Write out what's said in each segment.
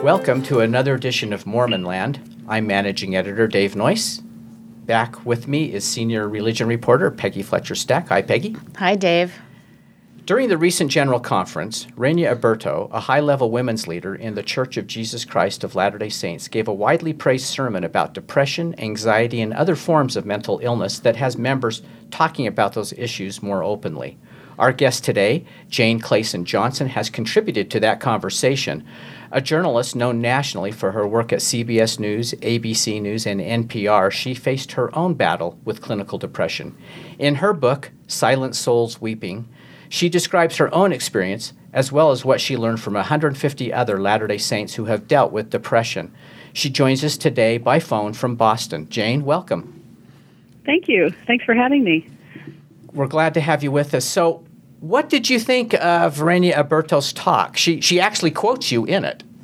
Welcome to another edition of Mormon Land. I'm Managing Editor Dave Noyce. Back with me is Senior Religion Reporter Peggy Fletcher-Stack. Hi, Peggy. Hi, Dave. During the recent General Conference, Rania Aburto, a high-level women's leader in the Church of Jesus Christ of Latter-day Saints, gave a widely praised sermon about depression, anxiety, and other forms of mental illness that has members talking about those issues more openly. Our guest today, Jane Clayson Johnson, has contributed to that conversation. A journalist known nationally for her work at CBS News, ABC News, and NPR, she faced her own battle with clinical depression. In her book, Silent Souls Weeping, she describes her own experience as well as what she learned from 150 other Latter-day Saints who have dealt with depression. She joins us today by phone from Boston. Jane, welcome. Thank you. Thanks for having me. We're glad to have you with us. So, what did you think of Rania Aburto's talk? She actually quotes you in it.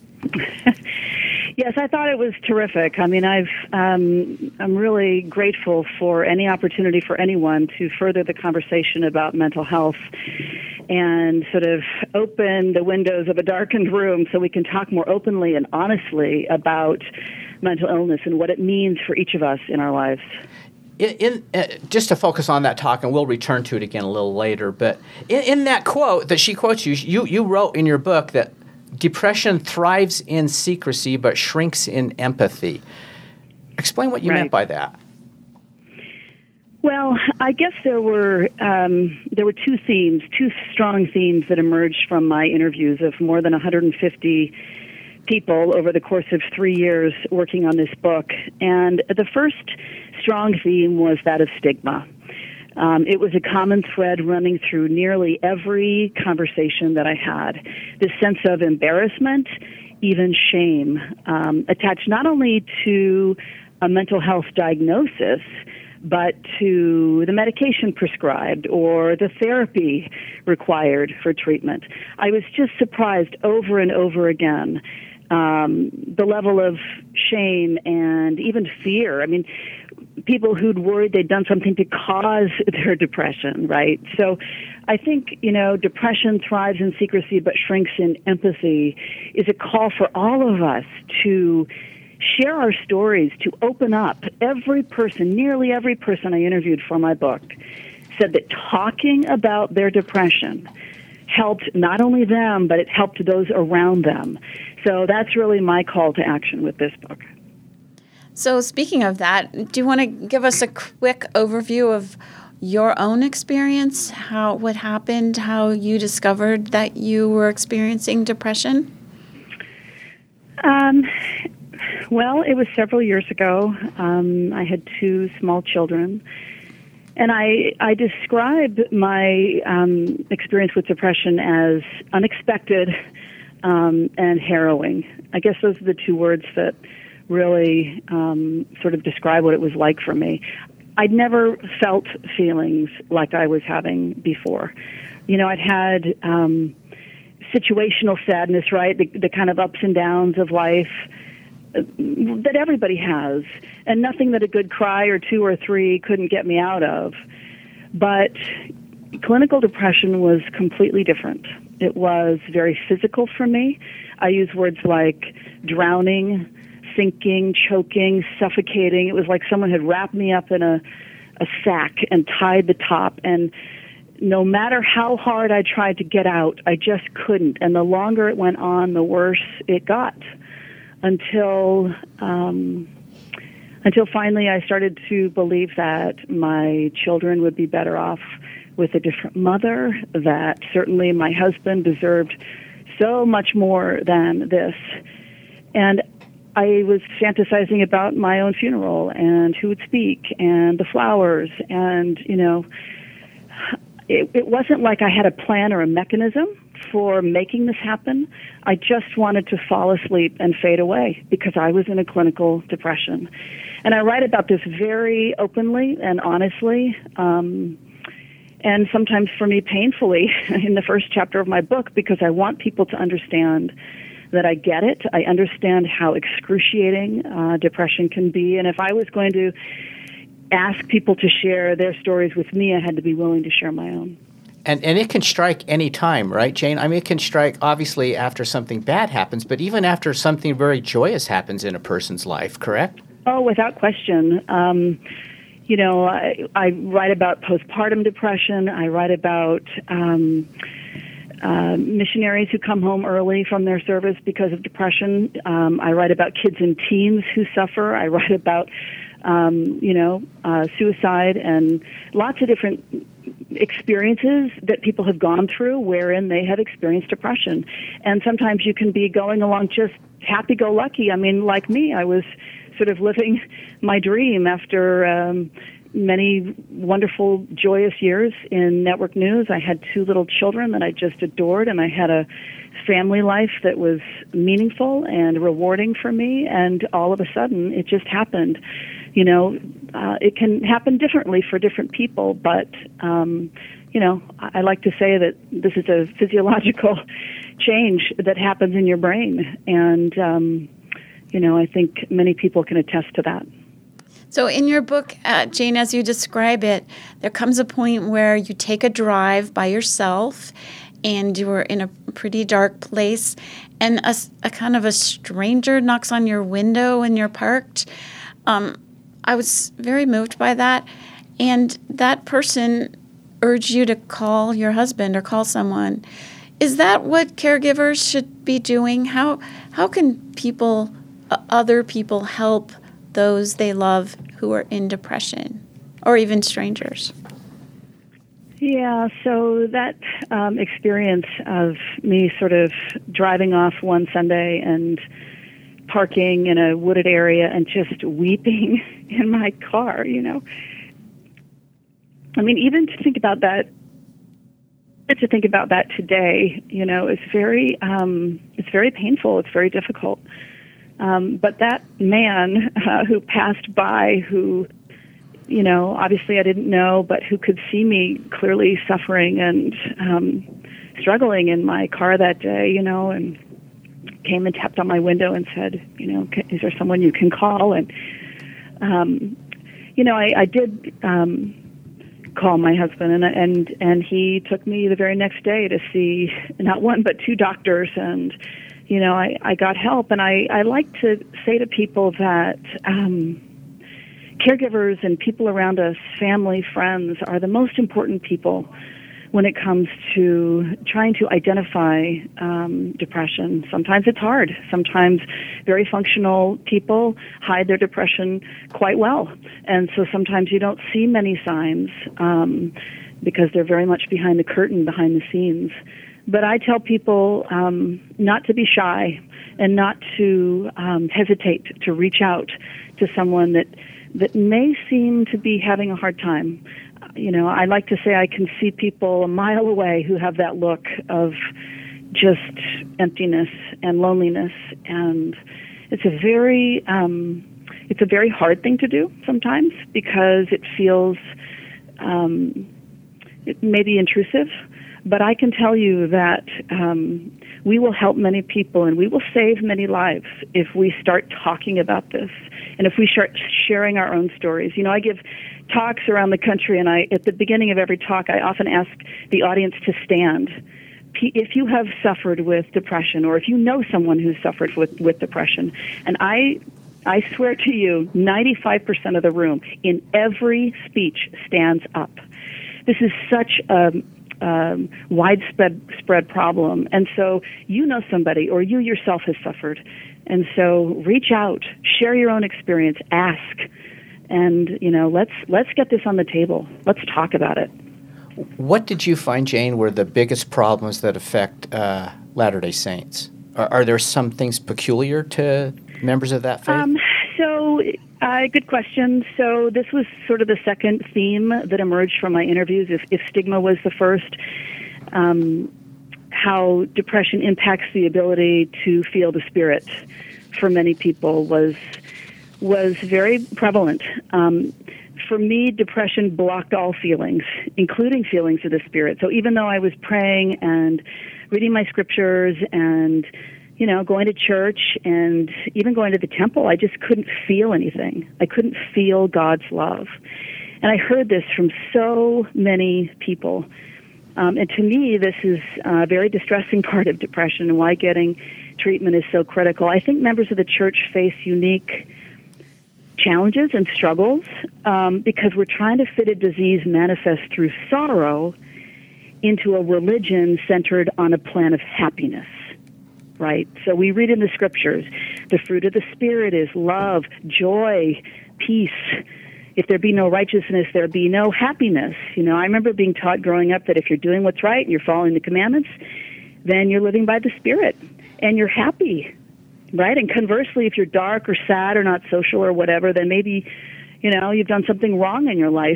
Yes, I thought it was terrific. I mean, I'm really grateful for any opportunity for anyone to further the conversation about mental health and sort of open the windows of a darkened room so we can talk more openly and honestly about mental illness and what it means for each of us in our lives. Just to focus on that talk, and we'll return to it again a little later, but in that quote that she quotes you wrote in your book that depression thrives in secrecy but shrinks in empathy. Explain what you meant by that. Well, I guess there were two strong themes that emerged from my interviews of more than 150 people over the course of 3 years working on this book. And the first strong theme was that of stigma. It was a common thread running through nearly every conversation that I had. This sense of embarrassment, even shame, attached not only to a mental health diagnosis, but to the medication prescribed or the therapy required for treatment. I was just surprised over and over again the level of shame and even fear. I mean, people who'd worried they'd done something to cause their depression, right? So I think, depression thrives in secrecy but shrinks in empathy is a call for all of us to share our stories, to open up. Nearly every person I interviewed for my book said that talking about their depression helped not only them, but it helped those around them. So that's really my call to action with this book. So speaking of that, do you want to give us a quick overview of your own experience, what happened, how you discovered that you were experiencing depression? Well, it was several years ago. I had 2 small children. And I describe my experience with depression as unexpected and harrowing. I guess those are the 2 words that really sort of describe what it was like for me. I'd never felt feelings like I was having before. I'd had situational sadness, right? The kind of ups and downs of life that everybody has, and nothing that a good cry or 2 or 3 couldn't get me out of. But clinical depression was completely different. It was very physical for me. I use words like drowning, sinking, choking, suffocating. It was like someone had wrapped me up in a sack and tied the top, and no matter how hard I tried to get out, I just couldn't. And the longer it went on, the worse it got. Until finally I started to believe that my children would be better off with a different mother, that certainly my husband deserved so much more than this. And I was fantasizing about my own funeral and who would speak and the flowers. And, it wasn't like I had a plan or a mechanism for making this happen. I just wanted to fall asleep and fade away because I was in a clinical depression. And I write about this very openly and honestly, and sometimes for me painfully in the first chapter of my book, because I want people to understand that I get it. I understand how excruciating depression can be. And if I was going to ask people to share their stories with me, I had to be willing to share my own. And it can strike any time, right, Jane? I mean, it can strike obviously after something bad happens, but even after something very joyous happens in a person's life, correct? Oh, without question. I write about postpartum depression. I write about missionaries who come home early from their service because of depression. I write about kids and teens who suffer. I write about, suicide and lots of different experiences that people have gone through wherein they have experienced depression. And sometimes you can be going along just happy-go-lucky. I mean, like me, I was sort of living my dream after many wonderful, joyous years in network news. I had 2 little children that I just adored, and I had a family life that was meaningful and rewarding for me, and all of a sudden, it just happened. It can happen differently for different people, but, I like to say that this is a physiological change that happens in your brain, and, I think many people can attest to that. So in your book, Jane, as you describe it, there comes a point where you take a drive by yourself and you are in a pretty dark place and a kind of a stranger knocks on your window and you're parked. I was very moved by that. And that person urged you to call your husband or call someone. Is that what caregivers should be doing? How can other people help those they love who are in depression, or even strangers? Yeah, so that experience of me sort of driving off one Sunday and parking in a wooded area and just weeping in my car, I mean, even to think about that today, it's very painful. It's very difficult. But that man who passed by, who, obviously I didn't know, but who could see me clearly suffering and struggling in my car that day, and came and tapped on my window and said, is there someone you can call? And, I did call my husband, and he took me the very next day to see not one but 2 doctors, and I got help. And I like to say to people that caregivers and people around us, family, friends, are the most important people when it comes to trying to identify depression. Sometimes it's hard. Sometimes very functional people hide their depression quite well. And so sometimes you don't see many signs because they're very much behind the curtain, behind the scenes. But I tell people not to be shy and not to hesitate to reach out to someone that may seem to be having a hard time. I like to say I can see people a mile away who have that look of just emptiness and loneliness, and it's a very hard thing to do sometimes because it feels it may be intrusive. But I can tell you that we will help many people and we will save many lives if we start talking about this and if we start sharing our own stories. I give talks around the country, and at the beginning of every talk, I often ask the audience to stand. If you have suffered with depression, or if you know someone who's suffered with depression, and I swear to you, 95% of the room in every speech stands up. This is such a widespread problem, and so somebody, or you yourself has suffered, and so reach out, share your own experience, ask, and let's get this on the table. Let's talk about it. What did you find, Jane, were the biggest problems that affect Latter-day Saints? Are there some things peculiar to members of that faith? Good question. So this was sort of the second theme that emerged from my interviews. If stigma was the first, how depression impacts the ability to feel the Spirit for many people was very prevalent. For me, depression blocked all feelings, including feelings of the Spirit. So even though I was praying and reading my scriptures and going to church and even going to the temple, I just couldn't feel anything. I couldn't feel God's love. And I heard this from so many people. And to me, this is a very distressing part of depression and why getting treatment is so critical. I think members of the church face unique challenges and struggles because we're trying to fit a disease manifest through sorrow into a religion centered on a plan of happiness, right? So we read in the scriptures, the fruit of the Spirit is love, joy, peace. If there be no righteousness, there be no happiness. You know, I remember being taught growing up that if you're doing what's right and you're following the commandments, then you're living by the Spirit and you're happy, right? And conversely, if you're dark or sad or not social or whatever, then maybe, you know, you've done something wrong in your life,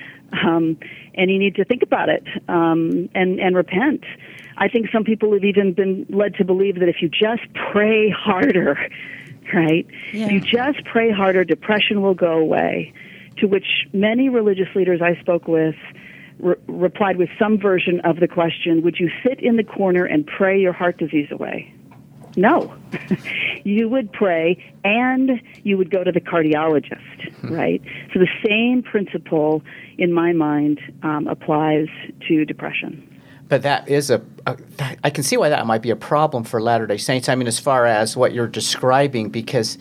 and you need to think about it and repent. I think some people have even been led to believe that if you just pray harder, right? Yeah. If you just pray harder, depression will go away. To which many religious leaders I spoke with replied with some version of the question, would you sit in the corner and pray your heart disease away? No. You would pray and you would go to the cardiologist, right? So the same principle, in my mind, applies to depression. But that is I can see why that might be a problem for Latter-day Saints. I mean, as far as what you're describing, because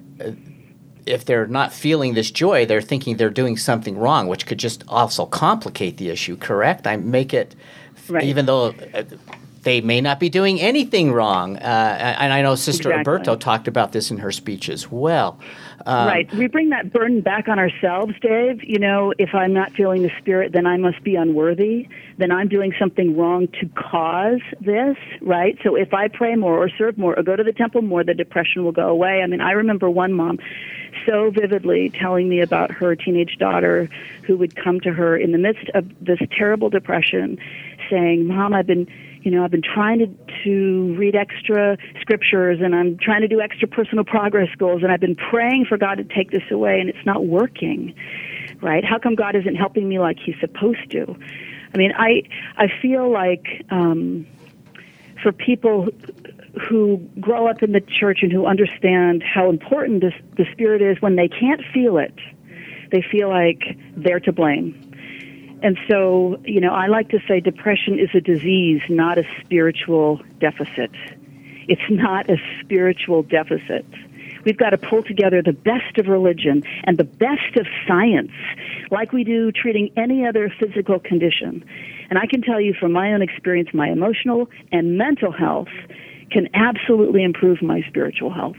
if they're not feeling this joy, they're thinking they're doing something wrong, which could just also complicate the issue, correct? I make it, right. Even though they may not be doing anything wrong. And I know Sister Alberto talked about this in her speech as well. Right. We bring that burden back on ourselves, Dave. You know, if I'm not feeling the Spirit, then I must be unworthy. Then I'm doing something wrong to cause this, right? So if I pray more or serve more or go to the temple more, the depression will go away. I mean, I remember one mom so vividly telling me about her teenage daughter who would come to her in the midst of this terrible depression saying, Mom, I've been trying to read extra scriptures, and I'm trying to do extra personal progress goals, and I've been praying for God to take this away, and it's not working, right? How come God isn't helping me like He's supposed to? I mean, I feel like for people who grow up in the church and who understand how important the Spirit is, when they can't feel it, they feel like they're to blame. And so, you know, I like to say depression is a disease, not a spiritual deficit. It's not a spiritual deficit. We've got to pull together the best of religion and the best of science, like we do treating any other physical condition. And I can tell you from my own experience, my emotional and mental health can absolutely improve my spiritual health.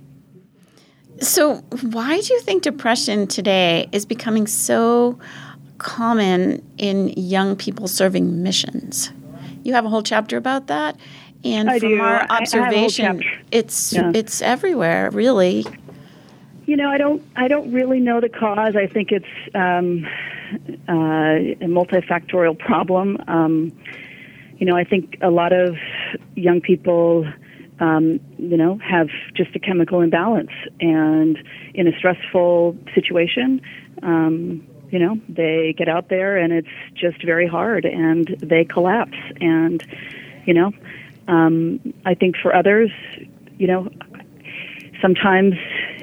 So why do you think depression today is becoming so common in young people serving missions? You have a whole chapter about that, and from our observation, it's everywhere, really. You know, I don't really know the cause. I think it's a multifactorial problem. You know, I think a lot of young people, you know, have just a chemical imbalance, and in a stressful situation, you know, they get out there and it's just very hard and they collapse. And, you know, I think for others, you know, sometimes,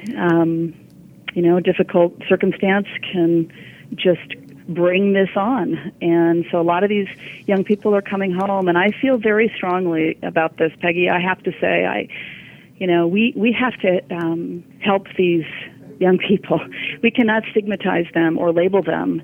you know, difficult circumstance can just bring this on. And so a lot of these young people are coming home, and I feel very strongly about this, Peggy. I have to say, you know, we have to help these young people. We cannot stigmatize them or label them,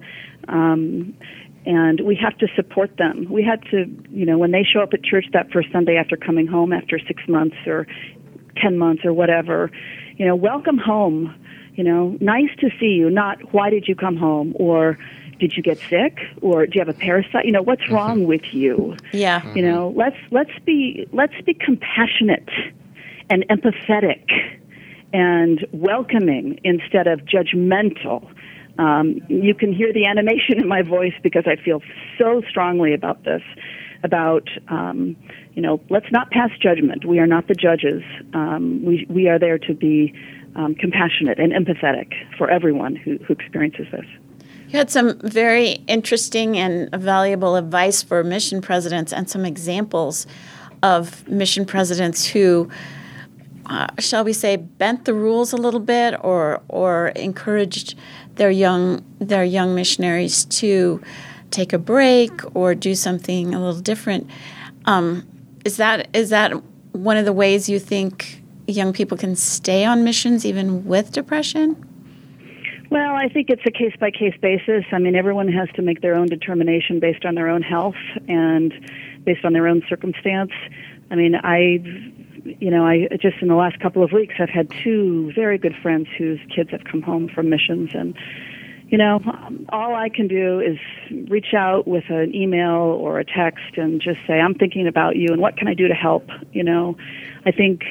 and we have to support them. We had to, you know, when they show up at church that first Sunday after coming home after 6 months or 10 months or whatever, you know, welcome home. You know, nice to see you, not why did you come home, or did you get sick, or do you have a parasite? You know, what's wrong with you? Yeah. You know, let's be compassionate and empathetic and welcoming instead of judgmental. You can hear the animation in my voice because I feel so strongly about this, about, you know, let's not pass judgment. We are not the judges. We are there to be compassionate and empathetic for everyone who experiences this. You had some very interesting and valuable advice for mission presidents and some examples of mission presidents who, shall we say, bent the rules a little bit or encouraged their young missionaries to take a break or do something a little different. Is that one of the ways you think young people can stay on missions even with depression? Well, I think it's a case-by-case basis. I mean, everyone has to make their own determination based on their own health and based on their own circumstance. I mean, I just in the last couple of weeks, I've had two very good friends whose kids have come home from missions, and all I can do is reach out with an email or a text and just say, I'm thinking about you and what can I do to help? I think,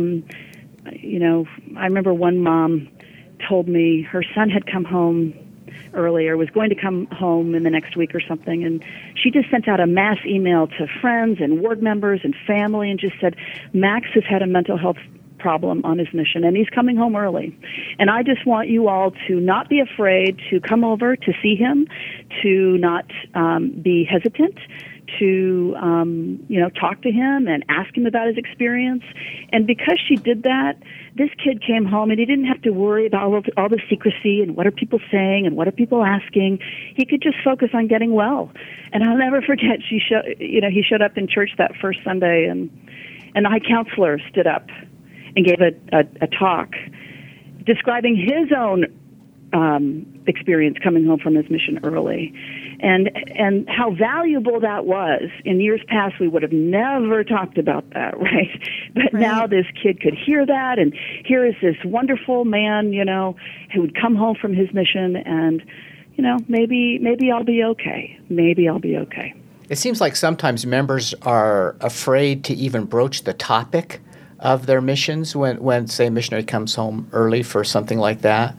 I remember one mom told me her son had come home earlier, was going to come home in the next week or something, and she just sent out a mass email to friends and ward members and family and just said, Max has had a mental health problem on his mission, and he's coming home early. And I just want you all to not be afraid to come over to see him, to not be hesitant, to talk to him and ask him about his experience. And because she did that, this kid came home and he didn't have to worry about all the secrecy and what are people saying and what are people asking. He could just focus on getting well. And I'll never forget, he showed up in church that first Sunday, and the high counselor stood up and gave a talk describing his own experience coming home from his mission early, and how valuable that was. In years past, we would have never talked about that, right? But now this kid could hear that, and here is this wonderful man, who would come home from his mission, and maybe I'll be okay. Maybe I'll be okay. It seems like sometimes members are afraid to even broach the topic of their missions when say, a missionary comes home early for something like that.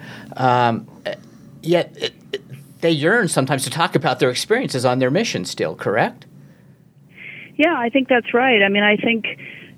Yet they yearn sometimes to talk about their experiences on their mission still, correct? Yeah, I think that's right. I mean, I think,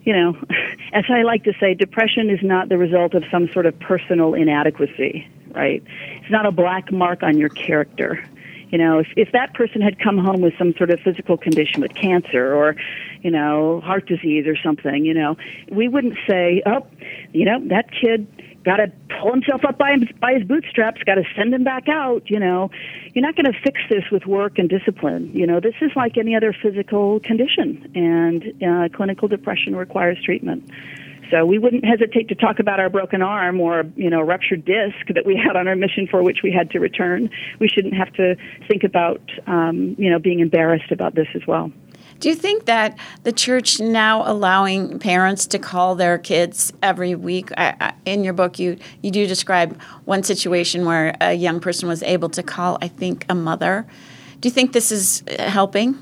as I like to say, depression is not the result of some sort of personal inadequacy, right? It's not a black mark on your character. If that person had come home with some sort of physical condition, with cancer or, heart disease or something, we wouldn't say, that kid got to pull himself up by his bootstraps, got to send him back out, You're not going to fix this with work and discipline. This is like any other physical condition, and clinical depression requires treatment. So we wouldn't hesitate to talk about our broken arm or, ruptured disc that we had on our mission for which we had to return. We shouldn't have to think about, being embarrassed about this as well. Do you think that the church now allowing parents to call their kids every week? In your book, you do describe one situation where a young person was able to call, I think, a mother. Do you think this is helping?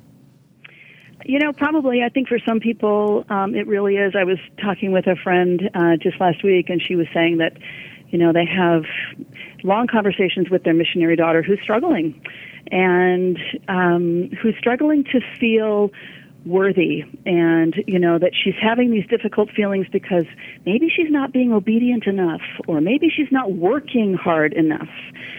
Probably. I think for some people, it really is. I was talking with a friend just last week, and she was saying that, they have long conversations with their missionary daughter who's struggling, and who's struggling to feel worthy, and, that she's having these difficult feelings because maybe she's not being obedient enough, or maybe she's not working hard enough.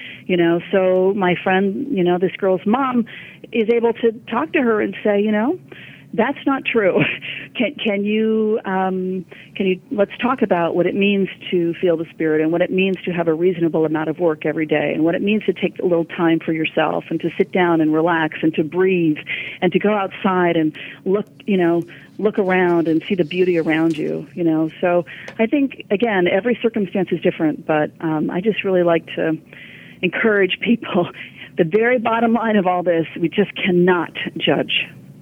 So my friend, this girl's mom is able to talk to her and say, that's not true. Can you let's talk about what it means to feel the Spirit, and what it means to have a reasonable amount of work every day, and what it means to take a little time for yourself, and to sit down and relax, and to breathe, and to go outside and look around and see the beauty around you. So I think, again, every circumstance is different, but I just really like to encourage people. The very bottom line of all this, we just cannot judge.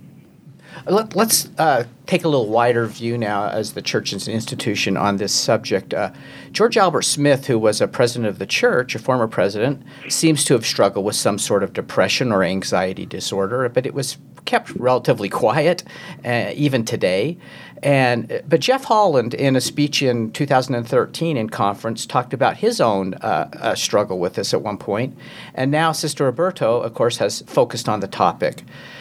Let's take a little wider view now as the church is an institution on this subject. George Albert Smith, who was a president of the church, a former president, seems to have struggled with some sort of depression or anxiety disorder, but it was kept relatively quiet even today. But Jeff Holland, in a speech in 2013 in conference, talked about his own struggle with this at one point. And now Sister Roberto, of course, has focused on the topic.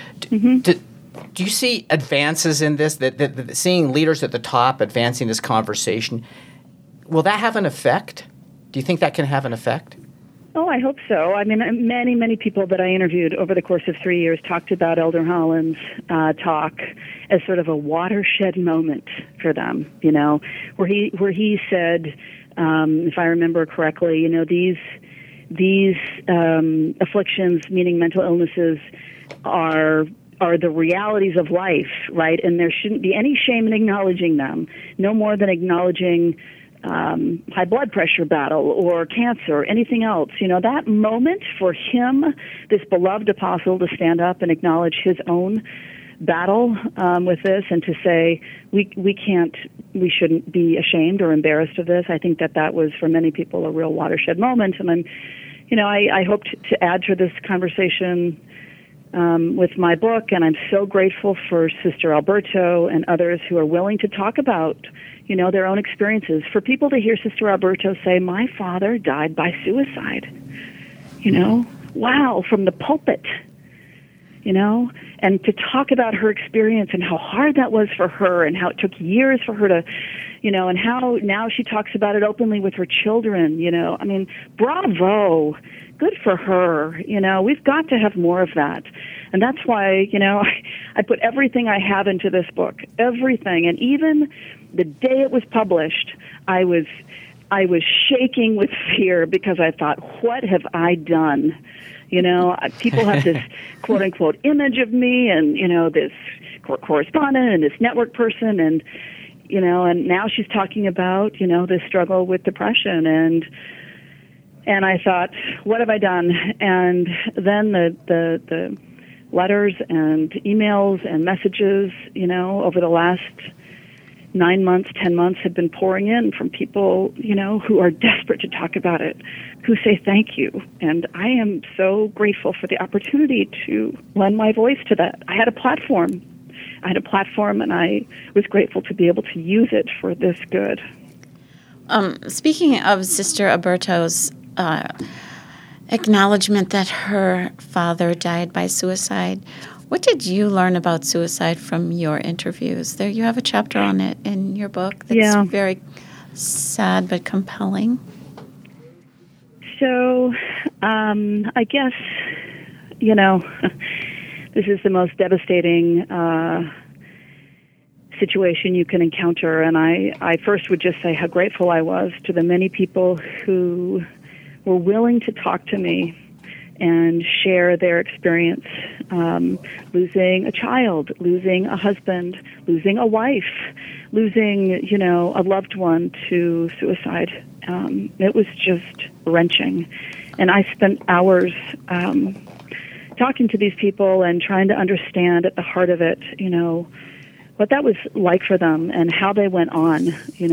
Do you see advances in this, that seeing leaders at the top advancing this conversation? Will that have an effect? Do you think that can have an effect? Oh, I hope so. I mean, many, many people that I interviewed over the course of 3 years talked about Elder Holland's talk as sort of a watershed moment for them, where he said, if I remember correctly, these afflictions, meaning mental illnesses, are the realities of life, right? And there shouldn't be any shame in acknowledging them, no more than acknowledging high blood pressure battle or cancer or anything else. That moment for him, this beloved apostle, to stand up and acknowledge his own battle with this and to say we shouldn't be ashamed or embarrassed of this. I think that was for many people a real watershed moment, and I hope to add to this conversation with my book, and I'm so grateful for Sister Alberto and others who are willing to talk about their own experiences. For people to hear Sister Alberto say, "My father died by suicide," wow, from the pulpit. And to talk about her experience and how hard that was for her and how it took years for her to, and how now she talks about it openly with her children, bravo, good for her. We've got to have more of that. And that's why, I put everything I have into this book, everything. And even the day it was published, I was shaking with fear because I thought, what have I done? People have this quote-unquote image of me and, this correspondent and this network person and, and now she's talking about, this struggle with depression. And I thought, what have I done? And then the letters and emails and messages, over the last 9 months, 10 months have been pouring in from people, who are desperate to talk about it, who say thank you. And I am so grateful for the opportunity to lend my voice to that. I had a platform, and I was grateful to be able to use it for this good. Speaking of Sister Alberto's acknowledgement that her father died by suicide, what did you learn about suicide from your interviews? There, you have a chapter on it in your book that's very sad but compelling. So, I guess, this is the most devastating situation you can encounter. And I first would just say how grateful I was to the many people who were willing to talk to me and share their experience, losing a child, losing a husband, losing a wife, losing, a loved one to suicide. It was just wrenching. And I spent hours talking to these people and trying to understand at the heart of it, what that was like for them and how they went on.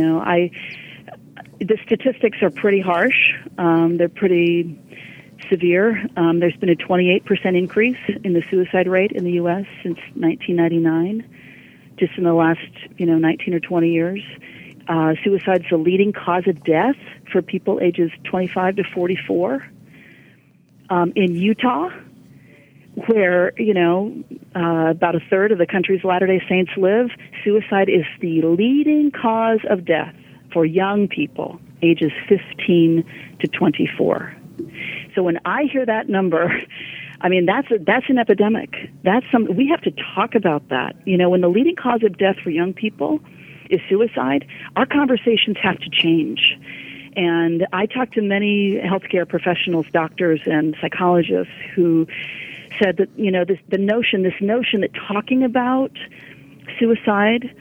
The statistics are pretty harsh. They're pretty severe. There's been a 28% increase in the suicide rate in the U.S. since 1999, just in the last, 19 or 20 years. Suicide's the leading cause of death for people ages 25 to 44. In Utah, where, about a third of the country's Latter-day Saints live, suicide is the leading cause of death for young people ages 15 to 24. So when I hear that number, that's an epidemic. We have to talk about that. When the leading cause of death for young people is suicide, our conversations have to change. And I talked to many healthcare professionals, doctors and psychologists who said that, this notion that talking about suicide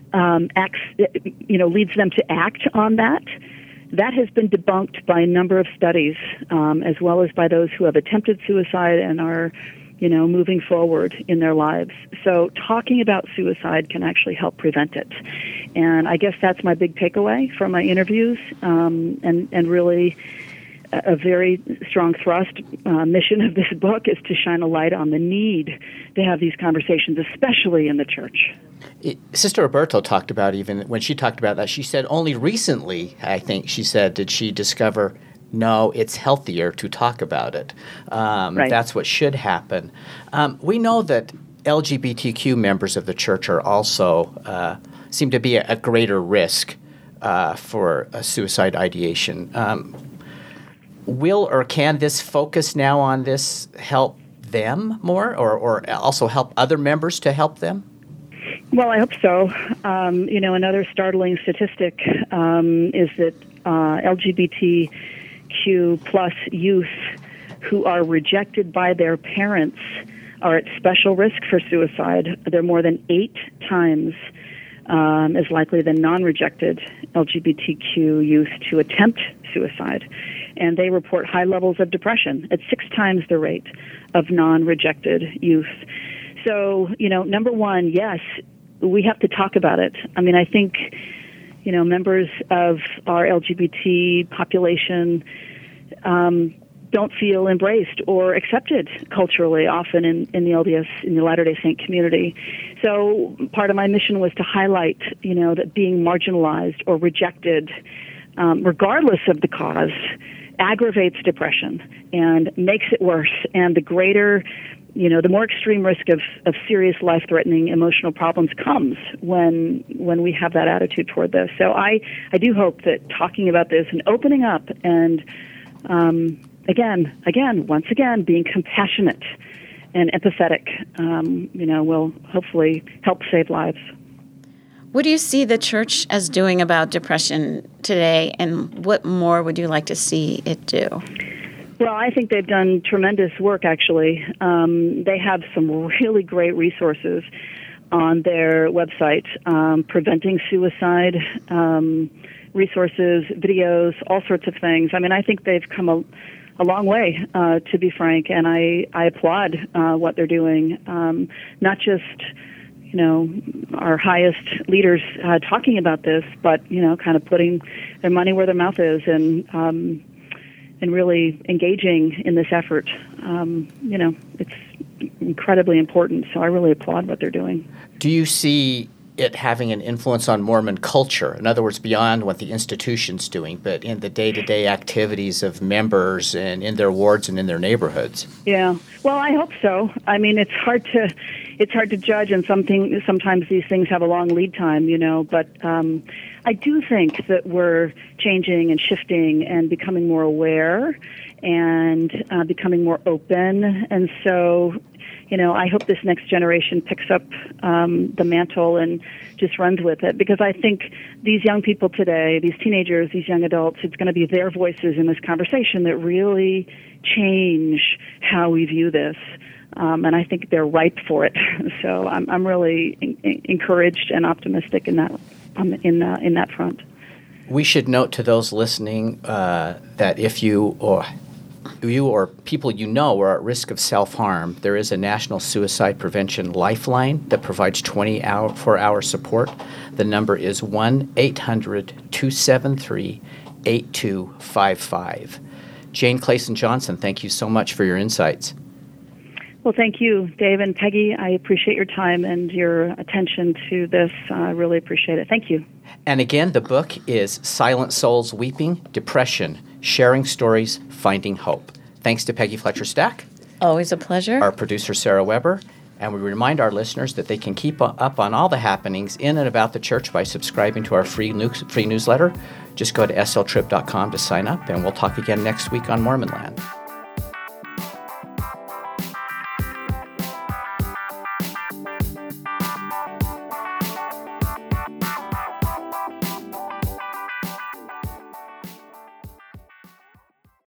leads them to act on that. That has been debunked by a number of studies, as well as by those who have attempted suicide and are, moving forward in their lives. So talking about suicide can actually help prevent it. And I guess that's my big takeaway from my interviews, and really a very strong thrust mission of this book is to shine a light on the need to have these conversations, especially in the church. Sister Alberto talked about, even when she talked about that, she said only recently, I think she said, did she discover, no, it's healthier to talk about it. Right. That's what should happen. We know that LGBTQ members of the church are also seem to be a greater risk for a suicide ideation. Will or can this focus now on this help them more, or also help other members to help them? Well, I hope so. Another startling statistic is that LGBTQ LGBTQ plus youth who are rejected by their parents are at special risk for suicide. They're more than 8 times as likely than non-rejected LGBTQ youth to attempt suicide. And they report high levels of depression at 6 times the rate of non-rejected youth. So, number one, yes, we have to talk about it. I mean, I think, members of our LGBT population don't feel embraced or accepted culturally often in the LDS, in the Latter-day Saint community. So part of my mission was to highlight, that being marginalized or rejected, regardless of the cause, aggravates depression and makes it worse. And the greater, the more extreme risk of serious life-threatening emotional problems comes when we have that attitude toward this. So I do hope that talking about this and opening up and once again, being compassionate and empathetic, will hopefully help save lives. What do you see the church as doing about depression today, and what more would you like to see it do? Well, I think they've done tremendous work, actually. They have some really great resources on their website, preventing suicide, resources, videos, all sorts of things. I mean, I think they've come a long way, to be frank, and I applaud what they're doing. Not just, our highest leaders talking about this, but, kind of putting their money where their mouth is and really engaging in this effort. It's incredibly important, so I really applaud what they're doing. Do you see it having an influence on Mormon culture? In other words, beyond what the institution's doing, but in the day-to-day activities of members and in their wards and in their neighborhoods? Yeah. Well, I hope so. I mean, it's hard to judge, and sometimes these things have a long lead time, but I do think that we're changing and shifting and becoming more aware and becoming more open. And so, I hope this next generation picks up the mantle and just runs with it, because I think these young people today, these teenagers, these young adults, it's going to be their voices in this conversation that really change how we view this. And I think they're ripe for it. So I'm really encouraged and optimistic in that front. We should note to those listening that if you or people are at risk of self-harm, there is a National Suicide Prevention Lifeline that provides 24-hour support. The number is 1-800-273-8255. Jane Clayson Johnson, thank you so much for your insights. Well, thank you, Dave and Peggy. I appreciate your time and your attention to this. I really appreciate it. Thank you. And again, the book is Silent Souls Weeping, Depression, Sharing Stories, Finding Hope. Thanks to Peggy Fletcher Stack. Always a pleasure. Our producer, Sarah Weber. And we remind our listeners that they can keep up on all the happenings in and about the church by subscribing to our free newsletter. Just go to sltrip.com to sign up, and we'll talk again next week on Mormonland.